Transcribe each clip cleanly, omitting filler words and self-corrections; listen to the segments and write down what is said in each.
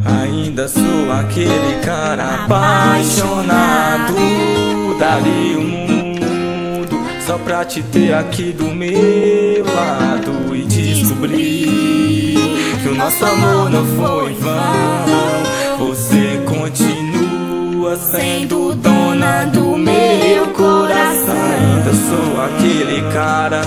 Ainda sou aquele cara apaixonado. Daria o mundo só pra te ter aqui do meu lado e descobrir que o nosso amor não foi em vão. Você continua sendo dona do meu coração. Ainda sou aquele cara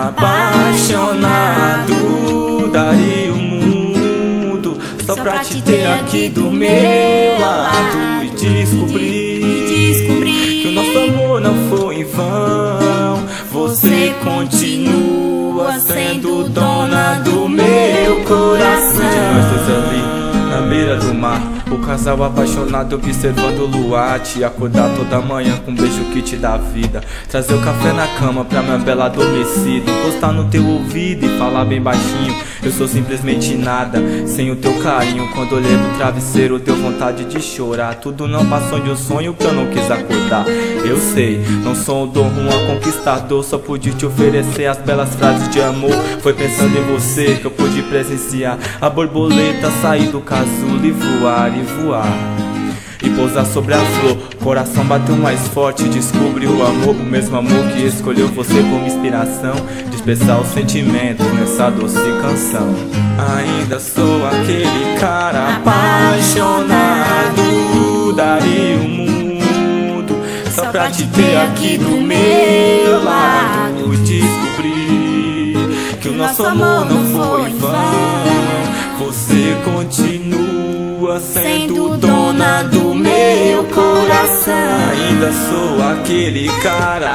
apaixonado. Daria o mundo só pra te ter aqui do meu lado e descobrir que o nosso amor não foi em vão. Você continua sendo dona do meu coração. Nós dois ali na beira do mar, o casal apaixonado observando o luar. Te acordar toda manhã com um beijo que te dá vida. Trazer o café na cama pra minha bela adormecida. Encostar no teu ouvido e falar bem baixinho: eu sou simplesmente nada sem o teu carinho. Quando olhei pro travesseiro deu vontade de chorar. Tudo não passou de um sonho que eu não quis acordar. Eu sei, não sou um Dom Juan conquistador, só pude te oferecer as belas frases de amor. Foi pensando em você que eu pude presenciar a borboleta sair do casulo e voar e pousar sobre a flor. Coração bateu mais forte, descobri o amor, o mesmo amor que escolheu você como inspiração de expressar os sentimentos nessa doce canção. Ainda sou aquele cara apaixonado. Daria o mundo só pra te ter aqui do meu lado e descobrir que o nosso amor não foi em vão. Você continua sendo dona do meu coração. Ainda sou aquele cara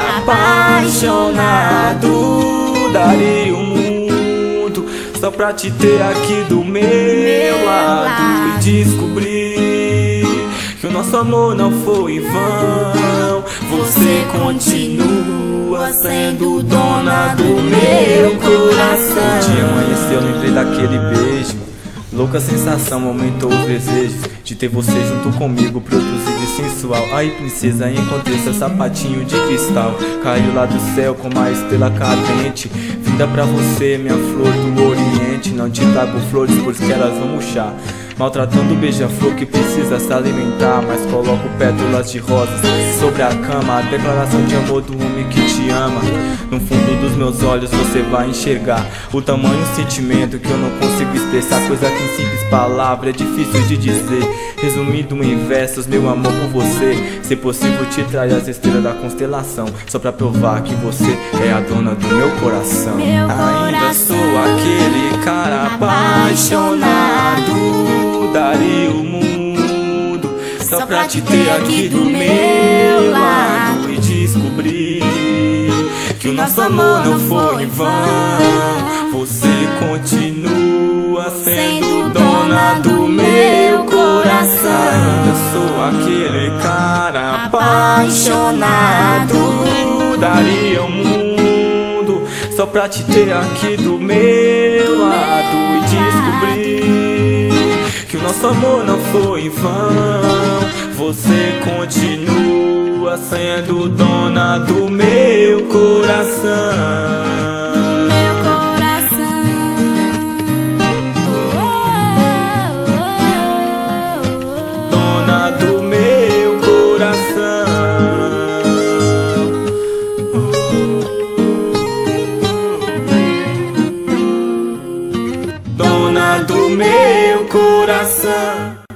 apaixonado. Daria o mundo só pra te ter aqui do meu lado e descobrir que o nosso amor não foi em vão. Você continua sendo dona do meu coração. O dia amanheceu, lembrei daquele beijo. Louca sensação, aumentou os desejos de ter você junto comigo, produzido e sensual. Aí princesa, encontrei seu sapatinho de cristal. Caiu lá do céu como uma estrela cadente, vinda pra você, minha flor do oriente. Não te trago flores, pois que elas vão murchar, maltratando o beija-flor que precisa se alimentar. Mas coloco pétalas de rosas sobre a cama, a declaração de amor do homem que te ama. No fundo dos meus olhos você vai enxergar o tamanho do sentimento que eu não consigo expressar. Coisa que em simples palavras é difícil de dizer. Resumindo em versos, meu amor por você. Se possível te trazer as estrelas da constelação, só pra provar que você é a dona do meu coração. Ainda sou aquele cara apaixonado. Daria o mundo só pra te ter aqui do meu lado e descobrir que o nosso amor não foi em vão. Você continua sendo dona do meu coração. Ainda sou aquele cara apaixonado. Daria o mundo só pra te ter aqui do meu lado e descobrir que o nosso amor não foi em vão. Você continua sendo dona do meu coração. Dona do meu coração.